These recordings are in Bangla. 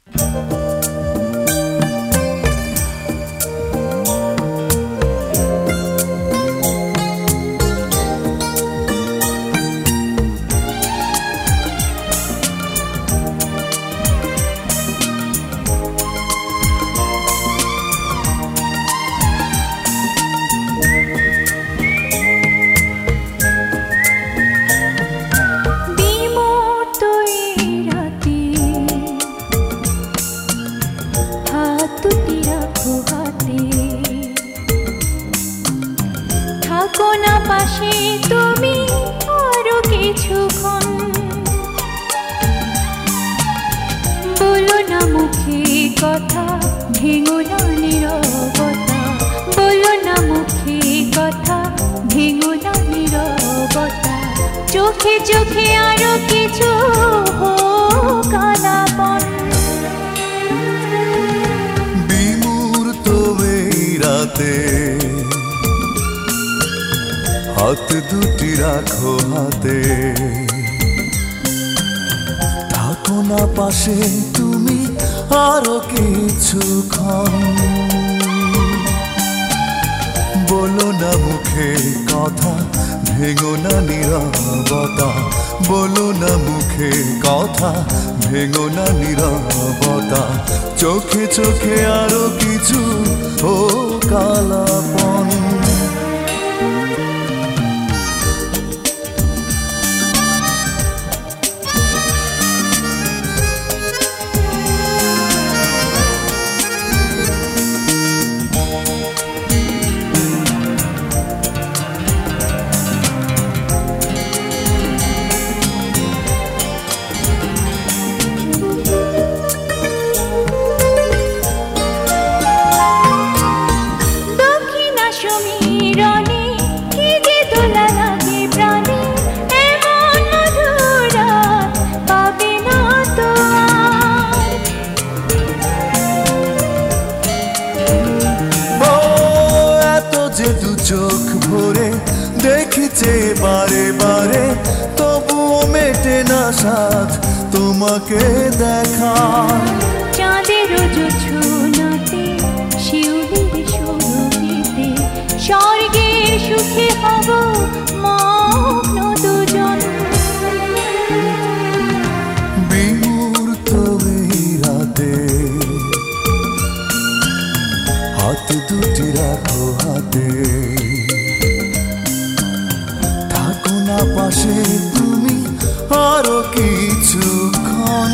চোখে চোখে আরো কিছু হোক আলাপন। বিমূর্ত এই রাতে হাত দুটি রাখো হাতে, থাকো না পাশে তুমি আরো কিছুক্ষণ। বলো না মুখে কথা, ভেঙো না নীরবতা। বলো না মুখে কথা, ভেঙো না নীরবতা। চোখে চোখে আরো কিছু হোক আলাপন। চোখ ভরে দেখেছে বারে বারে, তবুও মেটে না সাথ তোমাকে দেখা। চাঁদের জোছনাতে শিউলির সুরভিতে স্বর্গের সুখে হব মগ্ন দুজন। বিমূর্ত এই রাতে হাত দুটি রাখো হাতে, থাকো না পাশে তুমি আরো কিছুক্ষণ।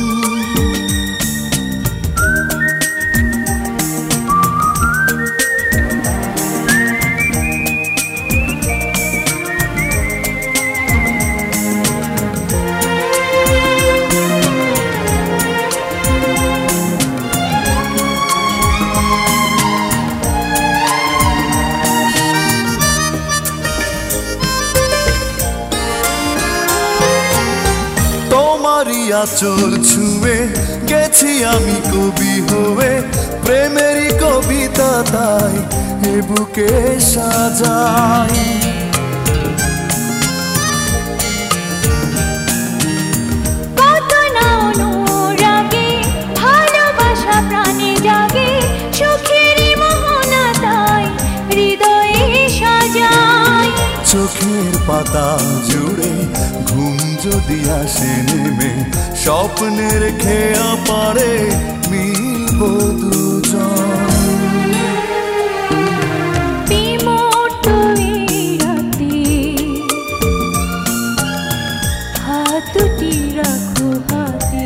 আঁচল ছুঁয়ে গেছি আমি কবি হয়ে, প্রেমেরই কবিতা তাই এ বুকে সাজাই। কত না অনুরাগে ভালোবাসা প্রাণে জাগে, সুখেরই মোহনা তাই হৃদয়ে সাজাই। চোখের পাতা জুড়ে ঘুম যদি আসে নেমে, স্বপ্নের খেয়া পারে মিলব দুজন। বিমূর্ত এই রাতে হাত দুটি রাখো হাতে,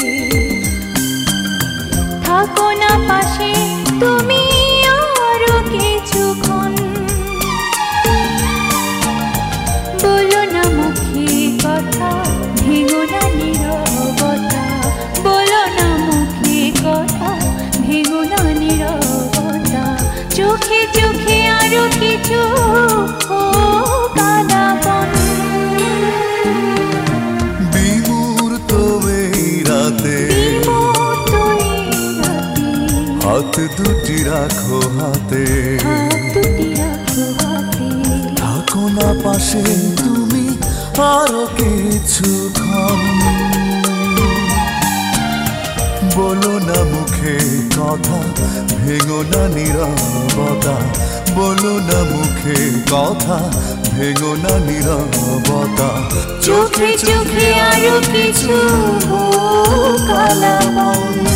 থাকো না পাশে তুমি আরো কিছুক্ষণ। বলো না মুখে কথা, ভেঙো না নীরবতা। বলো না মুখে কথা, ভেঙো না নীরবতা। চোখে চোখে আরো কিছু হোক আলাপন। বিমূর্ত এই রাতে হাত দুটি রাখো হাতে, থাকো না পাশে তুমি আরো কিছুক্ষণ। কথা ভেঙো না নীরবতা বলো না মুখে কথা ভেঙো না নীরবতা চোখে চোখে আরো কিছু কালাবন